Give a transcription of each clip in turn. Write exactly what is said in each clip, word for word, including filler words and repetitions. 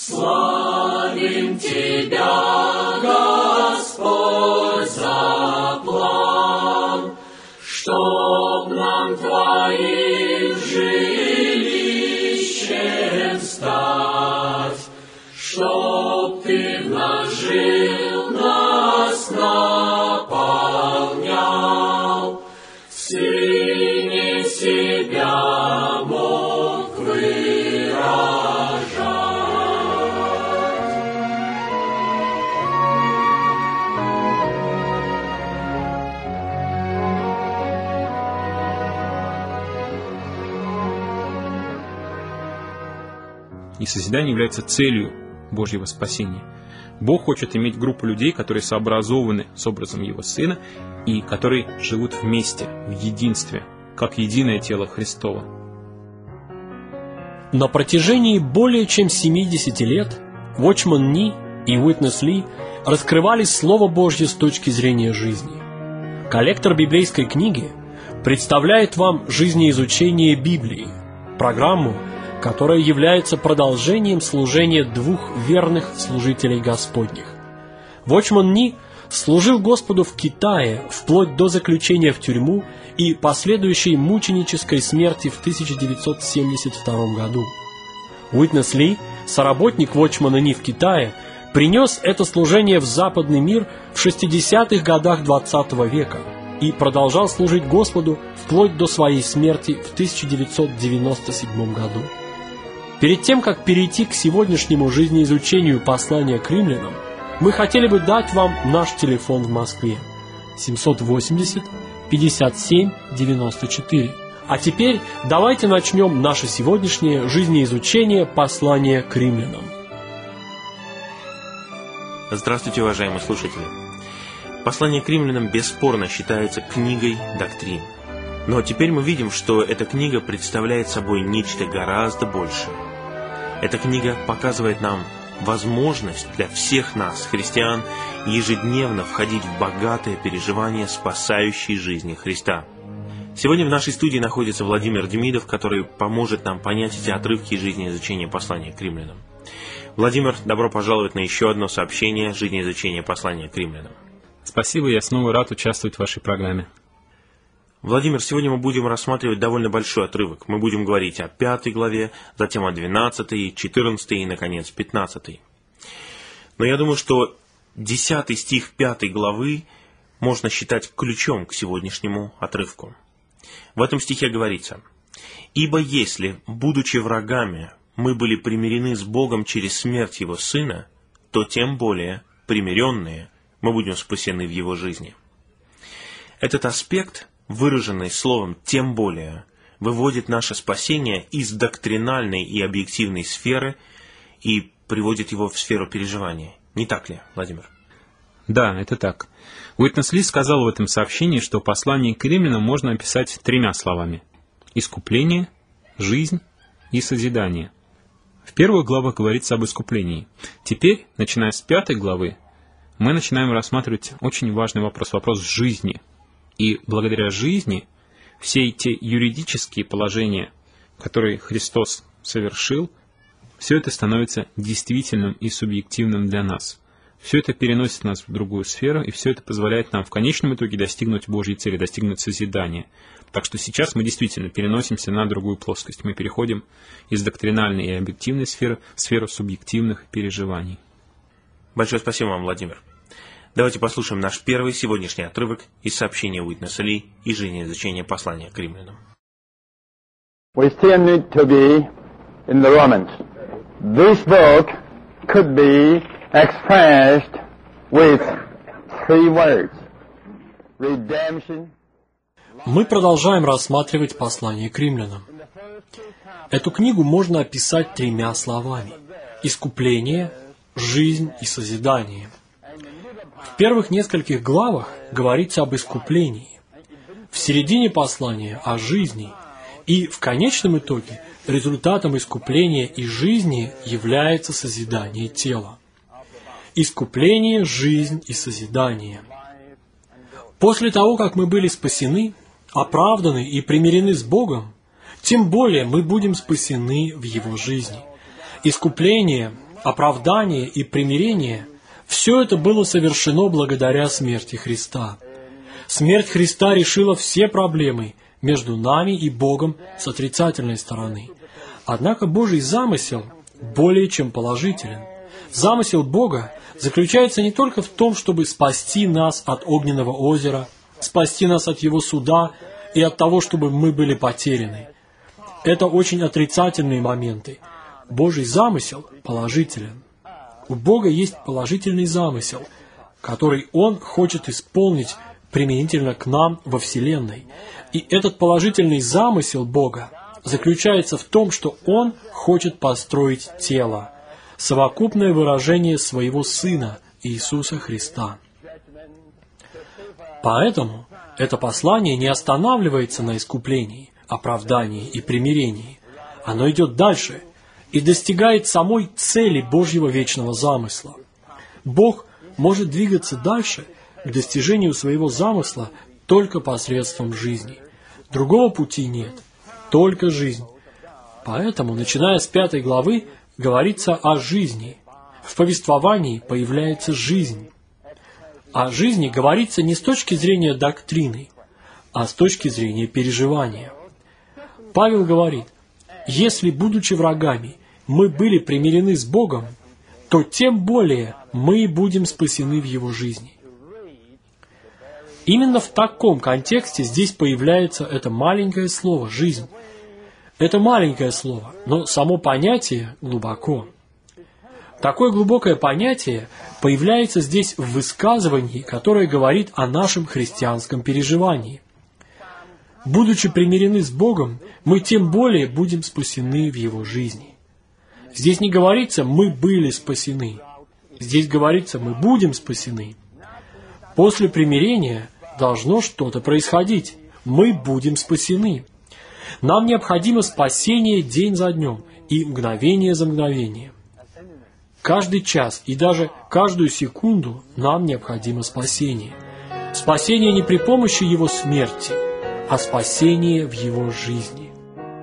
Славим Тебя, Господь, за план, чтоб нам Твоим жилищем стать, чтоб Ты в нас жил, нас наполнял, в Сыне себя мог выражать. И созидание является целью Божьего спасения. Бог хочет иметь группу людей, которые сообразованы с образом Его Сына и которые живут вместе, в единстве, как единое тело Христово. На протяжении более чем семидесяти лет Watchman Nee и Witness Lee раскрывали Слово Божье с точки зрения жизни. Коллектор библейской книги представляет вам жизнеизучение Библии, программу, которая является продолжением служения двух верных служителей Господних. Watchman Nee служил Господу в Китае вплоть до заключения в тюрьму и последующей мученической смерти в тысяча девятьсот семьдесят втором году. Witness Lee, соработник Watchman Nee в Китае, принес это служение в западный мир в шестидесятых годах двадцатого века и продолжал служить Господу вплоть до своей смерти в тысяча девятьсот девяносто седьмом году. Перед тем, как перейти к сегодняшнему жизнеизучению послания к римлянам, мы хотели бы дать вам наш телефон в Москве семьсот восемьдесят пятьдесят семь девяносто четыре. А теперь давайте начнем наше сегодняшнее жизнеизучение послания к римлянам. Здравствуйте, уважаемые слушатели! Послание к римлянам бесспорно считается книгой доктрин. Но теперь мы видим, что эта книга представляет собой нечто гораздо большее. Эта книга показывает нам возможность для всех нас, христиан, ежедневно входить в богатое переживание спасающей жизни Христа. Сегодня в нашей студии находится Владимир Демидов, который поможет нам понять эти отрывки жизнеизучения послания к римлянам. Владимир, добро пожаловать на еще одно сообщение жизнеизучения послания к римлянам. Спасибо, я снова рад участвовать в вашей программе. Владимир, сегодня мы будем рассматривать довольно большой отрывок. Мы будем говорить о пятой главе, затем о двенадцатой, четырнадцатой и, наконец, пятнадцатой. Но я думаю, что десятый стих пятой главы можно считать ключом к сегодняшнему отрывку. В этом стихе говорится: «Ибо если, будучи врагами, мы были примирены с Богом через смерть Его Сына, то тем более, примиренные, мы будем спасены в Его жизни». Этот аспект, выраженный словом «тем более», выводит наше спасение из доктринальной и объективной сферы и приводит его в сферу переживания. Не так ли, Владимир? Да, это так. Уитнес Ли сказал в этом сообщении, что послание к римлянам можно описать тремя словами: искупление, жизнь и созидание. В первых главах говорится об искуплении. Теперь, начиная с пятой главы, мы начинаем рассматривать очень важный вопрос, вопрос жизни. И благодаря жизни все эти юридические положения, которые Христос совершил, все это становится действительным и субъективным для нас. Все это переносит нас в другую сферу, и все это позволяет нам в конечном итоге достигнуть Божьей цели, достигнуть созидания. Так что сейчас мы действительно переносимся на другую плоскость. Мы переходим из доктринальной и объективной сферы в сферу субъективных переживаний. Большое спасибо вам, Владимир. Давайте послушаем наш первый сегодняшний отрывок из сообщения Уитнеса Ли и жизнеизучения послания к римлянам. We still need to be in the Romans. This book could be expressed with three words: redemption. Мы продолжаем рассматривать послание к римлянам. Эту книгу можно описать тремя словами: искупление, жизнь и созидание. В первых нескольких главах говорится об искуплении, в середине послания о жизни, и в конечном итоге результатом искупления и жизни является созидание тела. Искупление, жизнь и созидание. После того, как мы были спасены, оправданы и примирены с Богом, тем более мы будем спасены в Его жизни. Искупление оправдание и примирение – все это было совершено благодаря смерти Христа. Смерть Христа решила все проблемы между нами и Богом с отрицательной стороны. Однако Божий замысел более чем положителен. Замысел Бога заключается не только в том, чтобы спасти нас от огненного озера, спасти нас от Его суда и от того, чтобы мы были потеряны. Это очень отрицательные моменты. Божий замысел положителен. У Бога есть положительный замысел, который Он хочет исполнить применительно к нам во Вселенной. И этот положительный замысел Бога заключается в том, что Он хочет построить тело, совокупное выражение Своего Сына Иисуса Христа. Поэтому это послание не останавливается на искуплении, оправдании и примирении. Оно идет дальше и достигает самой цели Божьего вечного замысла. Бог может двигаться дальше к достижению своего замысла только посредством жизни. Другого пути нет, только жизнь. Поэтому, начиная с пятой главы, говорится о жизни. В повествовании появляется жизнь. О жизни говорится не с точки зрения доктрины, а с точки зрения переживания. Павел говорит: если, будучи врагами, мы были примирены с Богом, то тем более мы будем спасены в Его жизни. Именно в таком контексте здесь появляется это маленькое слово «жизнь». Это маленькое слово, но само понятие глубоко. Такое глубокое понятие появляется здесь в высказывании, которое говорит о нашем христианском переживании. Будучи примирены с Богом, мы тем более будем спасены в Его жизни. Здесь не говорится «мы были спасены». Здесь говорится «мы будем спасены». После примирения должно что-то происходить. Мы будем спасены. Нам необходимо спасение день за днем и мгновение за мгновением. Каждый час и даже каждую секунду нам необходимо спасение. Спасение не при помощи Его смерти, а спасение в Его жизни.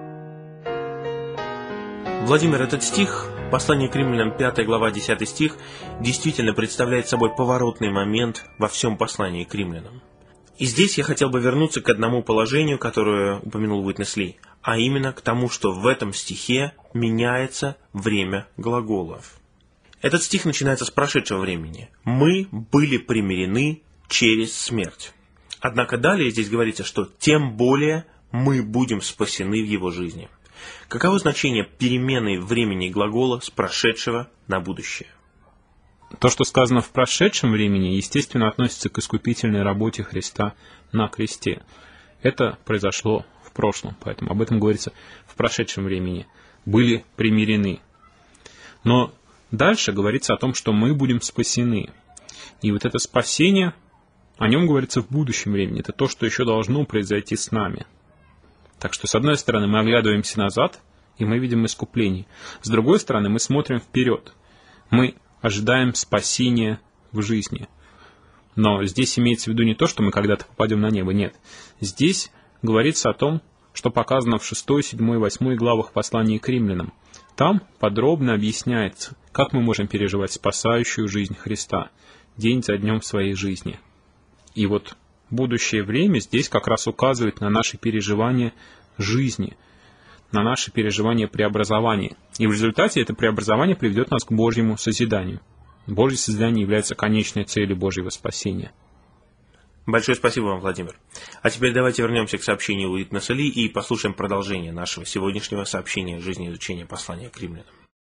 Владимир, этот стих, послание к Римлянам, пятая глава, десятый стих, действительно представляет собой поворотный момент во всем послании к Римлянам. И здесь я хотел бы вернуться к одному положению, которое упомянул Уитнес Ли, а именно к тому, что в этом стихе меняется время глаголов. Этот стих начинается с прошедшего времени. «Мы были примирены через смерть». Однако далее здесь говорится, что «тем более мы будем спасены в Его жизни». Каково значение перемены времени глагола с прошедшего на будущее? То, что сказано в прошедшем времени, естественно, относится к искупительной работе Христа на кресте. Это произошло в прошлом, поэтому об этом говорится в прошедшем времени. Были примирены. Но дальше говорится о том, что мы будем спасены. И вот это спасение, о нем говорится в будущем времени. Это то, что еще должно произойти с нами. Так что, с одной стороны, мы оглядываемся назад, и мы видим искупление. С другой стороны, мы смотрим вперед. Мы ожидаем спасения в жизни. Но здесь имеется в виду не то, что мы когда-то попадем на небо, нет. Здесь говорится о том, что показано в шестой, седьмой, восьмой главах послания к Римлянам. Там подробно объясняется, как мы можем переживать спасающую жизнь Христа день за днем в своей жизни. И вот будущее время здесь как раз указывает на наши переживания жизни, на наши переживания преобразования. И в результате это преобразование приведет нас к Божьему созиданию. Божье созидание является конечной целью Божьего спасения. Большое спасибо вам, Владимир. А теперь давайте вернемся к сообщению Уитнеса Ли и послушаем продолжение нашего сегодняшнего сообщения жизнеизучения послания к Римлянам.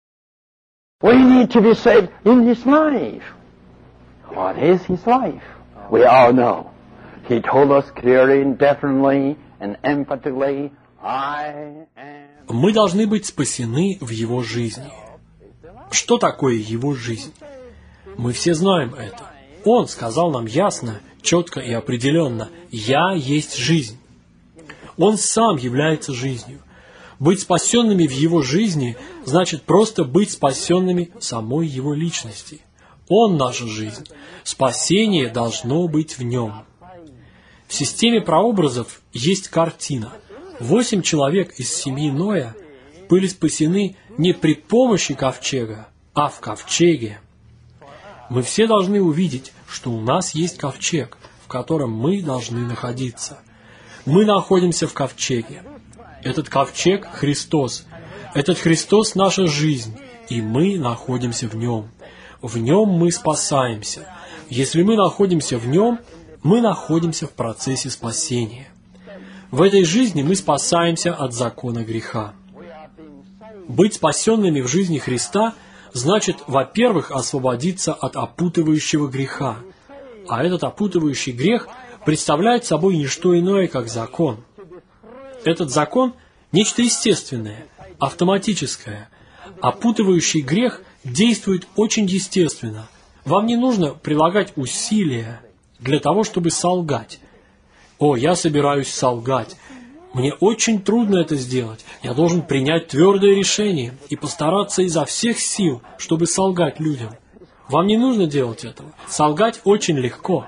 We need to be saved in His life. What is His life? We all know. He told us clearly and definitely and emphatically, I am... Мы должны быть спасены в Его жизни. Что такое Его жизнь? Мы все знаем это. Он сказал нам ясно, четко и определенно: «Я есть жизнь». Он сам является жизнью. Быть спасенными в Его жизни значит просто быть спасенными самой Его личности. Он наша жизнь. Спасение должно быть в Нем. В системе прообразов есть картина. Восемь человек из семьи Ноя были спасены не при помощи ковчега, а в ковчеге. Мы все должны увидеть, что у нас есть ковчег, в котором мы должны находиться. Мы находимся в ковчеге. Этот ковчег – Христос. Этот Христос – наша жизнь, и мы находимся в Нем. В Нем мы спасаемся. Если мы находимся в Нем, мы находимся в процессе спасения. В этой жизни мы спасаемся от закона греха. Быть спасенными в жизни Христа значит, во-первых, освободиться от опутывающего греха. А этот опутывающий грех представляет собой не что иное, как закон. Этот закон – нечто естественное, автоматическое. Опутывающий грех действует очень естественно. Вам не нужно прилагать усилия для того, чтобы солгать. «О, я собираюсь солгать. Мне очень трудно это сделать. Я должен принять твердое решение и постараться изо всех сил, чтобы солгать людям». Вам не нужно делать этого. Солгать очень легко.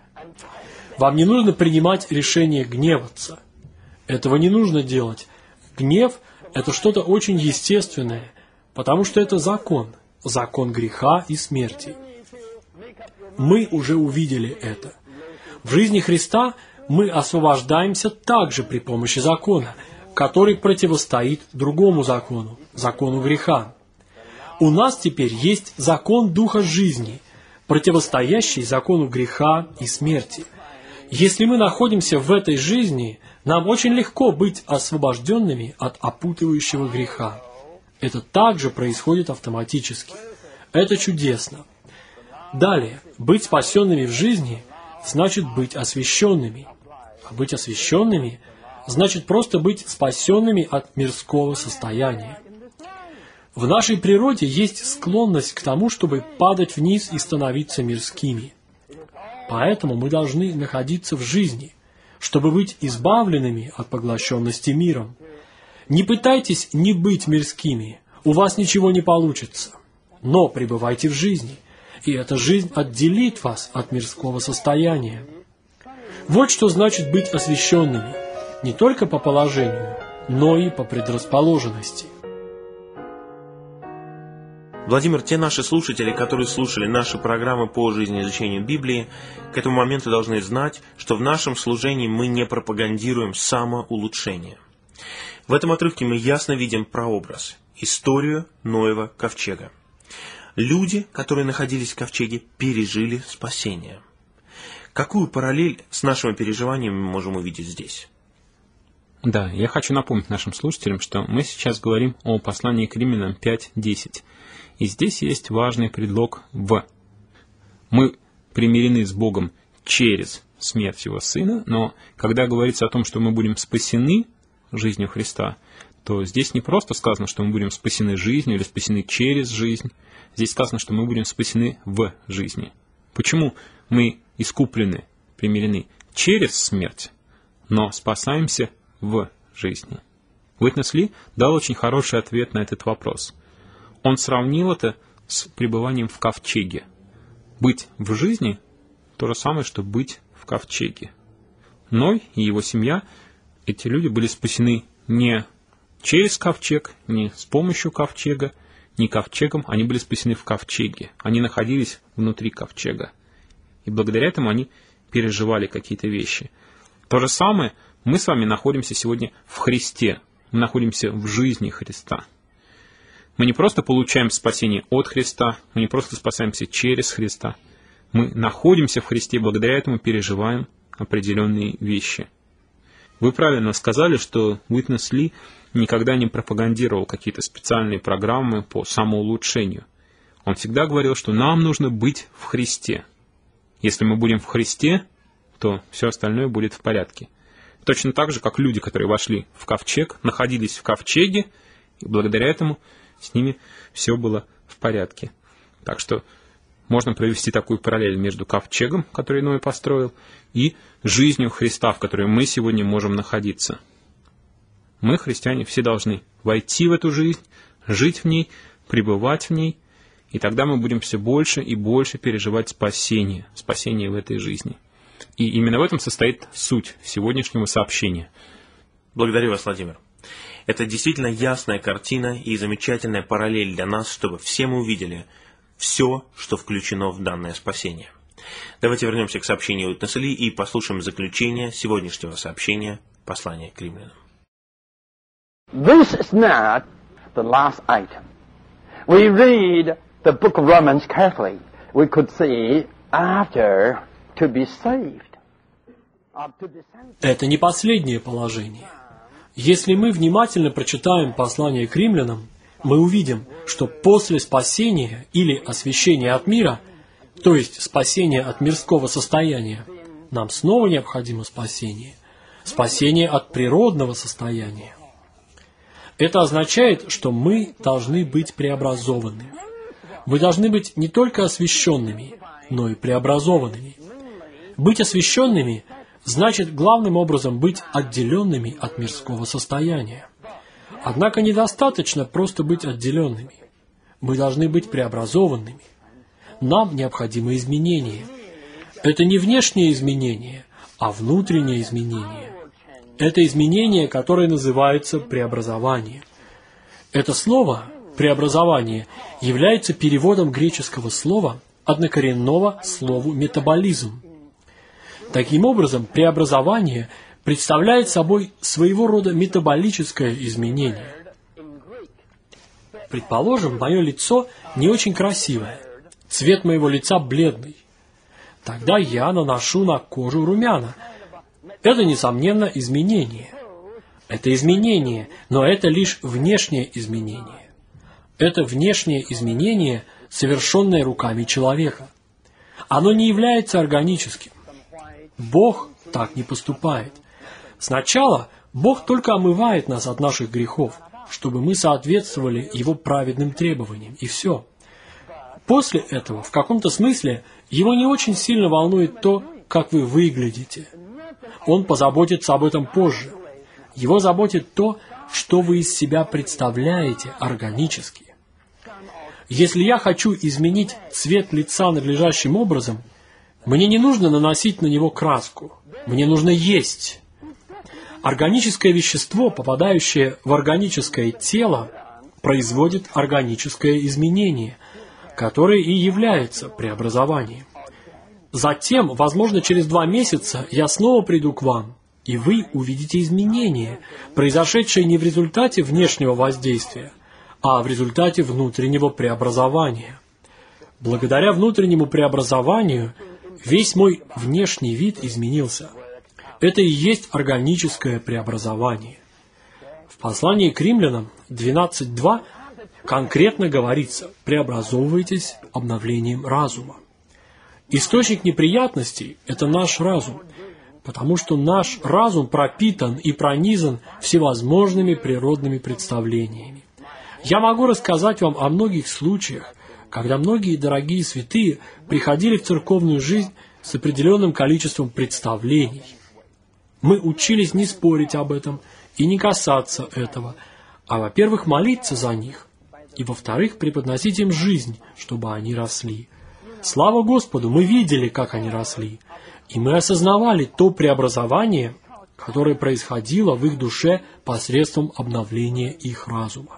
Вам не нужно принимать решение гневаться. Этого не нужно делать. Гнев – это что-то очень естественное, потому что это закон. Закон греха и смерти. Мы уже увидели это. В жизни Христа мы освобождаемся также при помощи закона, который противостоит другому закону, закону греха. У нас теперь есть закон Духа жизни, противостоящий закону греха и смерти. Если мы находимся в этой жизни, нам очень легко быть освобожденными от опутывающего греха. Это также происходит автоматически. Это чудесно. Далее, быть спасенными в жизни значит быть освященными. А быть освященными значит просто быть спасенными от мирского состояния. В нашей природе есть склонность к тому, чтобы падать вниз и становиться мирскими. Поэтому мы должны находиться в жизни, чтобы быть избавленными от поглощенности миром. Не пытайтесь не быть мирскими, у вас ничего не получится. Но пребывайте в жизни, и эта жизнь отделит вас от мирского состояния. Вот что значит быть освященными, не только по положению, но и по предрасположенности. Владимир, те наши слушатели, которые слушали наши программы по жизнеизучению Библии, к этому моменту должны знать, что в нашем служении мы не пропагандируем самоулучшение. В этом отрывке мы ясно видим прообраз, историю Ноева ковчега. Люди, которые находились в ковчеге, пережили спасение. Какую параллель с нашими переживаниями мы можем увидеть здесь? Да, я хочу напомнить нашим слушателям, что мы сейчас говорим о послании к Римлянам пять десять. И здесь есть важный предлог «в». Мы примирены с Богом через смерть Его Сына, но когда говорится о том, что мы будем спасены жизнью Христа, то здесь не просто сказано, что мы будем спасены жизнью или спасены через жизнь. Здесь сказано, что мы будем спасены в жизни. Почему мы искуплены, примирены через смерть, но спасаемся в жизни? Уитнес Ли дал очень хороший ответ на этот вопрос. Он сравнил это с пребыванием в ковчеге. Быть в жизни – то же самое, что быть в ковчеге. Ной и его семья, эти люди были спасены не через ковчег, не с помощью ковчега, не ковчегом, они были спасены в ковчеге. Они находились внутри ковчега. И благодаря этому они переживали какие-то вещи. То же самое мы с вами находимся сегодня в Христе. Мы находимся в жизни Христа. Мы не просто получаем спасение от Христа, мы не просто спасаемся через Христа. Мы находимся в Христе, благодаря этому переживаем определенные вещи. Вы правильно сказали, что Уитнес Ли никогда не пропагандировал какие-то специальные программы по самоулучшению. Он всегда говорил, что нам нужно быть в Христе. Если мы будем в Христе, то все остальное будет в порядке. Точно так же, как люди, которые вошли в ковчег, находились в ковчеге, и благодаря этому с ними все было в порядке. Так что можно провести такую параллель между ковчегом, который Ной построил, и жизнью Христа, в которой мы сегодня можем находиться. Мы, христиане, все должны войти в эту жизнь, жить в ней, пребывать в ней, и тогда мы будем все больше и больше переживать спасение, спасение в этой жизни. И именно в этом состоит суть сегодняшнего сообщения. Благодарю вас, Владимир. Это действительно ясная картина и замечательная параллель для нас, чтобы все мы увидели все, что включено в данное спасение. Давайте вернемся к сообщению Witness Lee и послушаем заключение сегодняшнего сообщения послания к римлянам. This is not the last item. We read the book of Romans carefully. We could see after to be saved. Это не последнее положение. Если мы внимательно прочитаем послание к римлянам, мы увидим, что после спасения или освящения от мира, то есть спасения от мирского состояния, нам снова необходимо спасение, спасение от природного состояния. Это означает, что мы должны быть преобразованными. Мы должны быть не только освященными, но и преобразованными. Быть освященными значит главным образом быть отделенными от мирского состояния. Однако недостаточно просто быть отделенными. Мы должны быть преобразованными. Нам необходимы изменения. Это не внешнее изменение, а внутреннее изменение. Это изменение, которое называется преобразование. Это слово «преобразование» является переводом греческого слова, однокоренного слову «метаболизм». Таким образом, преобразование представляет собой своего рода метаболическое изменение. Предположим, мое лицо не очень красивое, цвет моего лица бледный. Тогда я наношу на кожу румяна. Это, несомненно, изменение. Это изменение, но это лишь внешнее изменение. Это внешнее изменение, совершенное руками человека. Оно не является органическим. Бог так не поступает. Сначала Бог только омывает нас от наших грехов, чтобы мы соответствовали Его праведным требованиям, и все. После этого, в каком-то смысле, Его не очень сильно волнует то, как вы выглядите. Он позаботится об этом позже. Его заботит то, что вы из себя представляете органически. Если я хочу изменить цвет лица надлежащим образом, мне не нужно наносить на него краску. Мне нужно есть. Органическое вещество, попадающее в органическое тело, производит органическое изменение, которое и является преобразованием. Затем, возможно, через два месяца я снова приду к вам, и вы увидите изменения, произошедшие не в результате внешнего воздействия, а в результате внутреннего преобразования. Благодаря внутреннему преобразованию весь мой внешний вид изменился. Это и есть органическое преобразование. В послании к римлянам двенадцать два конкретно говорится: «Преобразовывайтесь обновлением разума». Источник неприятностей – это наш разум, потому что наш разум пропитан и пронизан всевозможными природными представлениями. Я могу рассказать вам о многих случаях, когда многие дорогие святые приходили в церковную жизнь с определенным количеством представлений. Мы учились не спорить об этом и не касаться этого, а, во-первых, молиться за них, и, во-вторых, преподносить им жизнь, чтобы они росли. Слава Господу, мы видели, как они росли, и мы осознавали то преобразование, которое происходило в их душе посредством обновления их разума.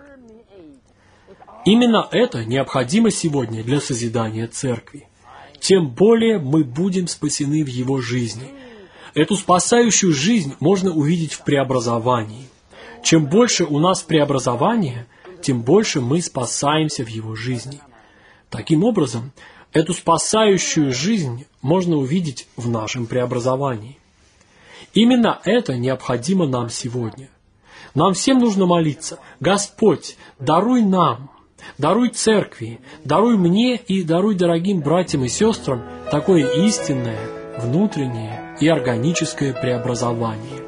Именно это необходимо сегодня для созидания церкви. Тем более мы будем спасены в его жизни. Эту спасающую жизнь можно увидеть в преобразовании. Чем больше у нас преобразования, тем больше мы спасаемся в его жизни. Таким образом, эту спасающую жизнь можно увидеть в нашем преобразовании. Именно это необходимо нам сегодня. Нам всем нужно молиться: «Господь, даруй нам, даруй церкви, даруй мне и даруй дорогим братьям и сестрам такое истинное, внутреннее и органическое преобразование».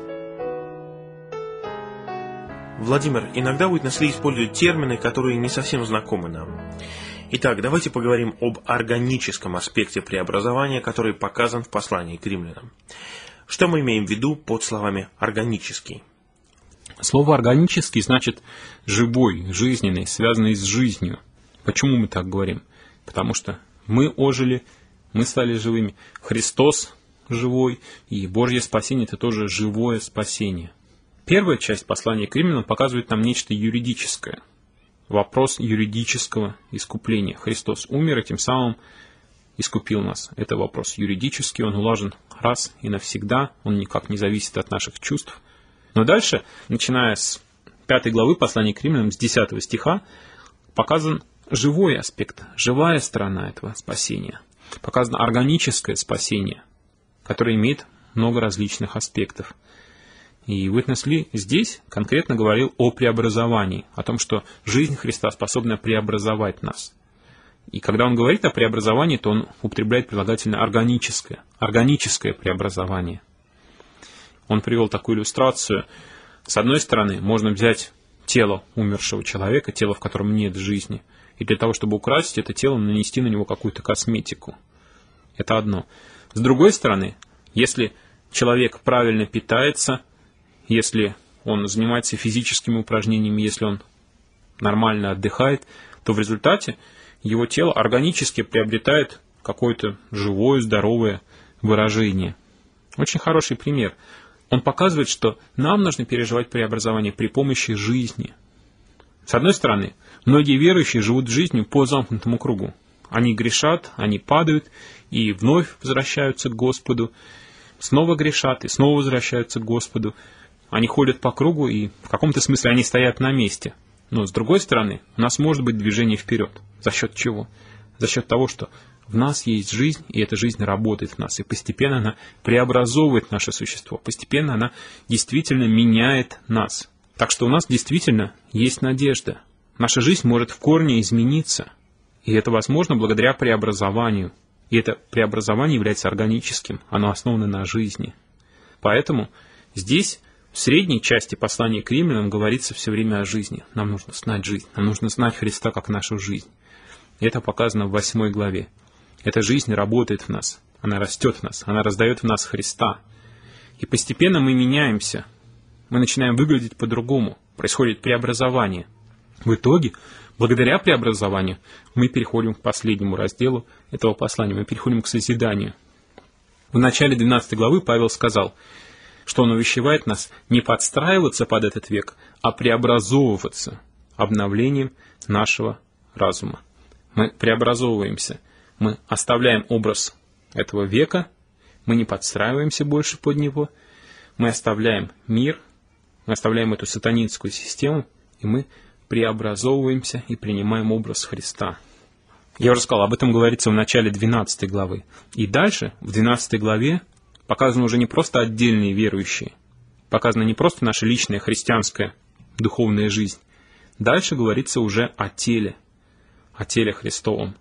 Владимир, иногда Witness Lee использует термины, которые не совсем знакомы нам. Итак, давайте поговорим об органическом аспекте преобразования, который показан в послании к римлянам. Что мы имеем в виду под словами «органический»? Слово «органический» значит «живой», «жизненный», связанный с жизнью. Почему мы так говорим? Потому что мы ожили, мы стали живыми. Христос живой, и Божье спасение – это тоже живое спасение. Первая часть послания к римлянам показывает нам нечто юридическое. Вопрос юридического искупления. Христос умер и тем самым искупил нас. Это вопрос юридический, он улажен раз и навсегда, он никак не зависит от наших чувств. Но дальше, начиная с пятой главы послания к римлянам, с десятого стиха, показан живой аспект, живая сторона этого спасения. Показано органическое спасение, которое имеет много различных аспектов. И Уитнес Ли здесь конкретно говорил о преобразовании, о том, что жизнь Христа способна преобразовать нас. И когда он говорит о преобразовании, то он употребляет прилагательное органическое, органическое преобразование. Он привел такую иллюстрацию. С одной стороны, можно взять тело умершего человека, тело, в котором нет жизни, и для того, чтобы украсить это тело, нанести на него какую-то косметику. Это одно. С другой стороны, если человек правильно питается, если он занимается физическими упражнениями, если он нормально отдыхает, то в результате его тело органически приобретает какое-то живое, здоровое выражение. Очень хороший пример. Он показывает, что нам нужно переживать преобразование при помощи жизни. С одной стороны, многие верующие живут жизнью по замкнутому кругу. Они грешат, они падают и вновь возвращаются к Господу, снова грешат и снова возвращаются к Господу. Они ходят по кругу, и в каком-то смысле они стоят на месте. Но с другой стороны, у нас может быть движение вперед. За счет чего? За счет того, что в нас есть жизнь, и эта жизнь работает в нас. И постепенно она преобразовывает наше существо. Постепенно она действительно меняет нас. Так что у нас действительно есть надежда. Наша жизнь может в корне измениться. И это возможно благодаря преобразованию. И это преобразование является органическим. Оно основано на жизни. Поэтому здесь, в средней части послания к римлянам, говорится все время о жизни. Нам нужно знать жизнь. Нам нужно знать Христа как нашу жизнь. И это показано в восьмой главе. Эта жизнь работает в нас. Она растет в нас. Она раздает в нас Христа. И постепенно мы меняемся. Мы начинаем выглядеть по-другому. Происходит преобразование. В итоге, благодаря преобразованию, мы переходим к последнему разделу этого послания. Мы переходим к созиданию. В начале двенадцатой главы Павел сказал, что он увещевает нас не подстраиваться под этот век, а преобразовываться обновлением нашего разума. Мы преобразовываемся. Мы оставляем образ этого века, мы не подстраиваемся больше под него, мы оставляем мир, мы оставляем эту сатанинскую систему, и мы преобразовываемся и принимаем образ Христа. Я уже сказал, об этом говорится в начале двенадцатой главы. И дальше, в двенадцатой главе, показаны уже не просто отдельные верующие, показана не просто наша личная христианская духовная жизнь. Дальше говорится уже о теле, о теле Христовом.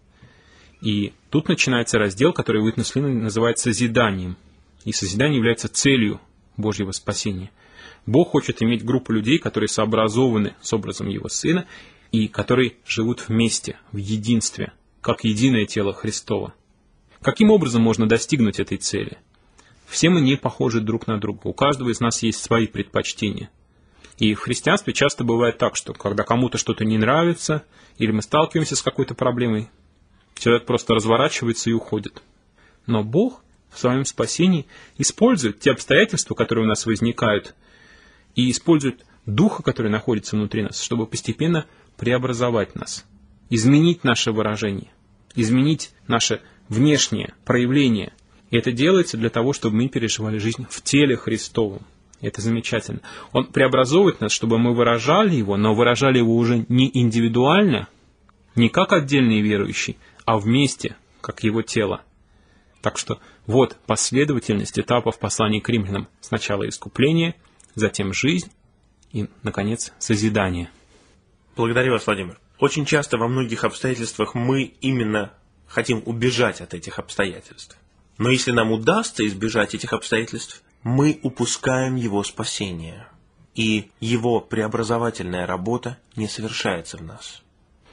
И тут начинается раздел, который Уитнес Ли называет созиданием. И созидание является целью Божьего спасения. Бог хочет иметь группу людей, которые сообразованы с образом Его Сына и которые живут вместе, в единстве, как единое тело Христово. Каким образом можно достигнуть этой цели? Все мы не похожи друг на друга. У каждого из нас есть свои предпочтения. И в христианстве часто бывает так, что когда кому-то что-то не нравится, или мы сталкиваемся с какой-то проблемой, человек просто разворачивается и уходит. Но Бог в своем спасении использует те обстоятельства, которые у нас возникают, и использует Духа, который находится внутри нас, чтобы постепенно преобразовать нас, изменить наше выражение, изменить наше внешнее проявление. И это делается для того, чтобы мы переживали жизнь в теле Христовом. И это замечательно. Он преобразовывает нас, чтобы мы выражали Его, но выражали Его уже не индивидуально, не как отдельные верующие, а вместе, как Его тело. Так что вот последовательность этапов послания к римлянам. Сначала искупление, затем жизнь и, наконец, созидание. Благодарю вас, Владимир. Очень часто во многих обстоятельствах мы именно хотим убежать от этих обстоятельств. Но если нам удастся избежать этих обстоятельств, мы упускаем Его спасение, и Его преобразовательная работа не совершается в нас.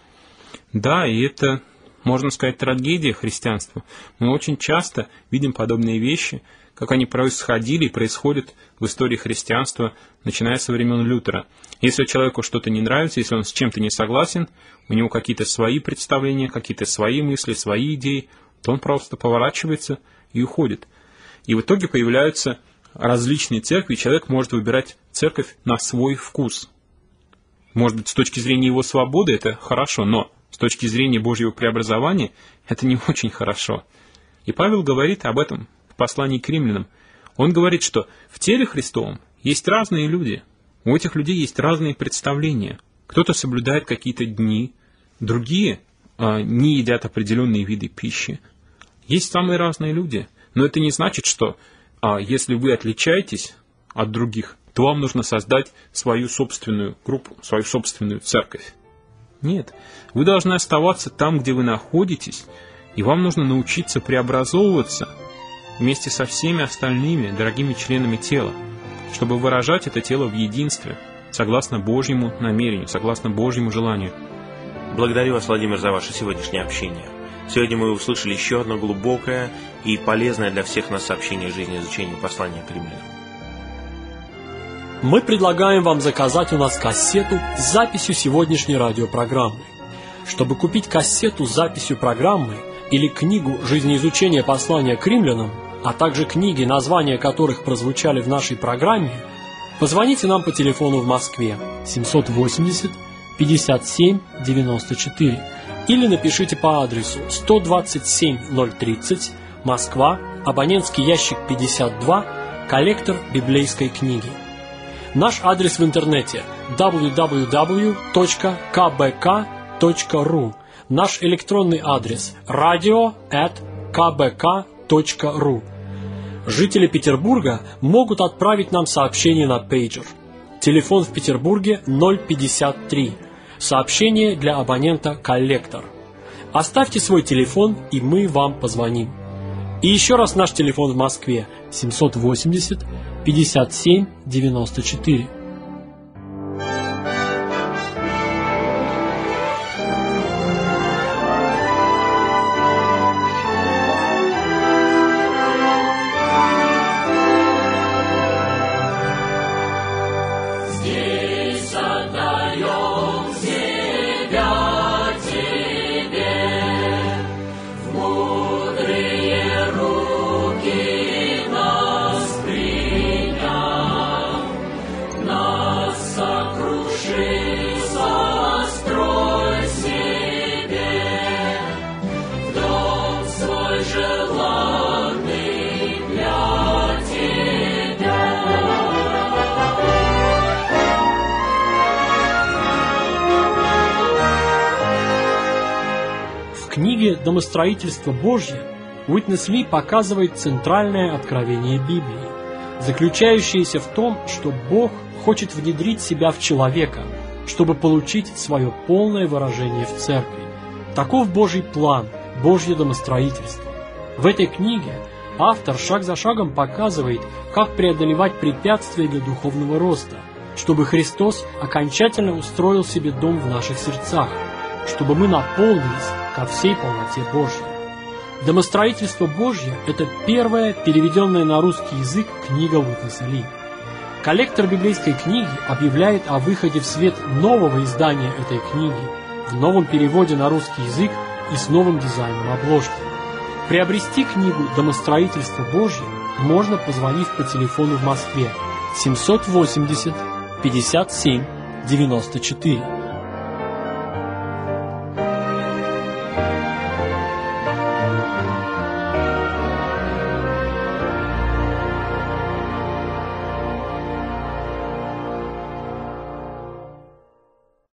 Да, и это, можно сказать, трагедия христианства. Мы очень часто видим подобные вещи, как они происходили и происходят в истории христианства, начиная со времен Лютера. Если человеку что-то не нравится, если он с чем-то не согласен, у него какие-то свои представления, какие-то свои мысли, свои идеи, то он просто поворачивается и уходит. И в итоге появляются различные церкви, и человек может выбирать церковь на свой вкус. Может быть, с точки зрения его свободы это хорошо, но с точки зрения Божьего преобразования это не очень хорошо. И Павел говорит об этом в послании к римлянам. Он говорит, что в теле Христовом есть разные люди. У этих людей есть разные представления. Кто-то соблюдает какие-то дни, другие а, не едят определенные виды пищи. Есть самые разные люди. Но это не значит, что а, если вы отличаетесь от других, то вам нужно создать свою собственную группу, свою собственную церковь. Нет, вы должны оставаться там, где вы находитесь, и вам нужно научиться преобразовываться вместе со всеми остальными дорогими членами тела, чтобы выражать это тело в единстве, согласно Божьему намерению, согласно Божьему желанию. Благодарю вас, Владимир, за ваше сегодняшнее общение. Сегодня мы услышали еще одно глубокое и полезное для всех нас сообщение жизни изучения послания к римлянам. Мы предлагаем вам заказать у нас кассету с записью сегодняшней радиопрограммы. Чтобы купить кассету с записью программы или книгу «Жизнеизучение послания к римлянам», а также книги, названия которых прозвучали в нашей программе, позвоните нам по телефону в Москве семьсот восемьдесят пятьдесят семь девяносто четыре или напишите по адресу сто двадцать семь ноль тридцать, Москва, абонентский ящик пятьдесят два, коллектор библейской книги. Наш адрес в интернете дабл ю дабл ю дабл ю точка ка бэ ка точка ру. Наш электронный адрес радио эт ка бэ ка точка ру. Жители Петербурга могут отправить нам сообщение на пейджер. Телефон в Петербурге ноль пятьдесят три. Сообщение для абонента «Коллектор». Оставьте свой телефон, и мы вам позвоним. И еще раз наш телефон в Москве семьсот восемьдесят пятьдесят семь девяносто четыре. Здесь отдаем себя Тебе, в мудрые руки нас приняв, нас сокруши, сострой себе, в дом свой желанный для Тебя. В книге «Домостроительство Божье» Уитнес Ли показывает центральное откровение Библии, заключающееся в том, что Бог хочет внедрить себя в человека, чтобы получить свое полное выражение в церкви. Таков Божий план, Божье домостроительство. В этой книге автор шаг за шагом показывает, как преодолевать препятствия для духовного роста, чтобы Христос окончательно устроил себе дом в наших сердцах, чтобы мы наполнились ко всей полноте Божьей. «Домостроительство Божье» — это первая переведенная на русский язык книга Уитнеса Ли. Коллектор библейской книги объявляет о выходе в свет нового издания этой книги в новом переводе на русский язык и с новым дизайном обложки. Приобрести книгу «Домостроительство Божье» можно, позвонив по телефону в Москве семьсот восемьдесят пятьдесят семь девяносто четыре.